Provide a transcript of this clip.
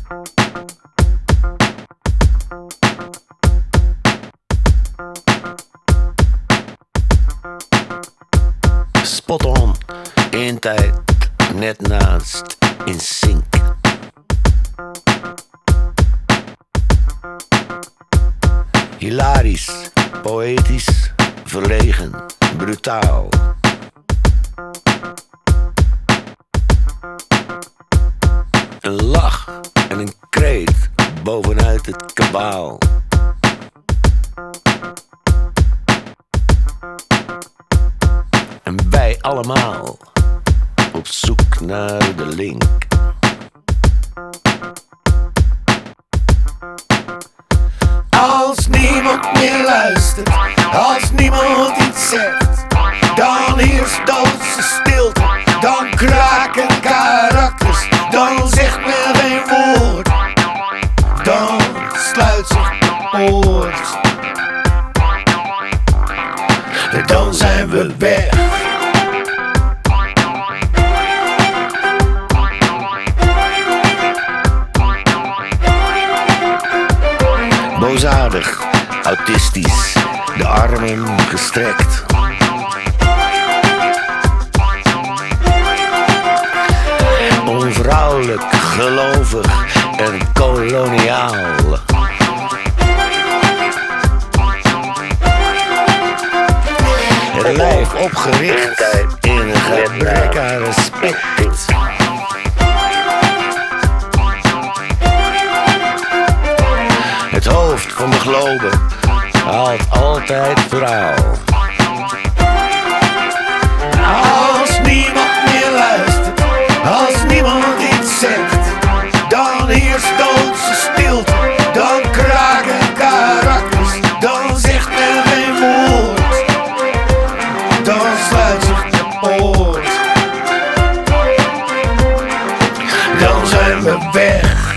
Spot on, één tijd, net naast, in sync. Hilarisch, poëtisch, verlegen, brutaal. Een lach en een kreet bovenuit het kabaal. En wij allemaal op zoek naar de link. Als niemand meer luistert, als niemand iets zegt, dan heerst doodse stilte, dan kraken karakters, dan zegt men geen woord, dan sluit zich de poort. Dan zijn we weg. Boosaardig, autistisch, de armen gestrekt. Onvrouwelijk, gelovig en koloniaal. Het lijf opgericht in een gebrek aan respect. Het hoofd van de globe haalt altijd verhaal. Als niemand meer luistert, als niemand iets zegt, dan heerst doodse stilte, dan kraken karakters, dan zegt men geen woord, dan sluit zich de poort. Dan zijn we weg.